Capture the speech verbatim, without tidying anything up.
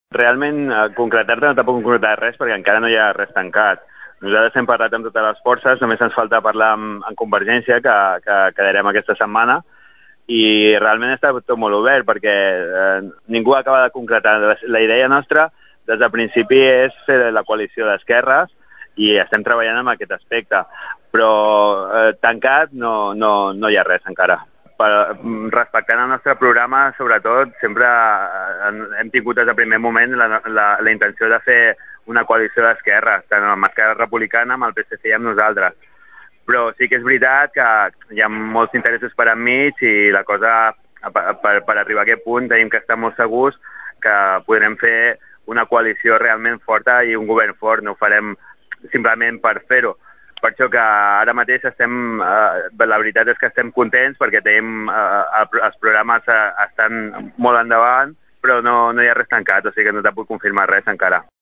Realment, eh, concretar-te no te puc concretar res perquè encara no hi ha res tancat. Nosaltres hem parlat amb totes les forces, només ens falta parlar amb, amb Convergència, que, que quedarem aquesta setmana, i realment està tot molt obert perquè eh, ningú acaba de concretar. La, la idea nostra des del principi és fer la coalició d'esquerres i estem treballant en aquest aspecte, però eh, tancat no, no, no hi ha res encara. Per, respectant el nostre programa, sobretot, sempre hem tingut des del primer moment la, la, la intenció de fer una coalició d'esquerres, tant amb Esquerra Republicana, amb el P S C i amb nosaltres. Però sí que és veritat que hi ha molts interessos per enmig i la cosa, per, per arribar a aquest punt, tenim que estar molt segurs que podrem fer una coalició realment forta i un govern fort, no ho farem simplement per fer-ho. Per això que ara mateix estem, eh, la veritat és que estem contents perquè tenim, eh, els programes eh, estan molt endavant, però no, no hi ha res tancat, o sigui que no te puc confirmar res encara.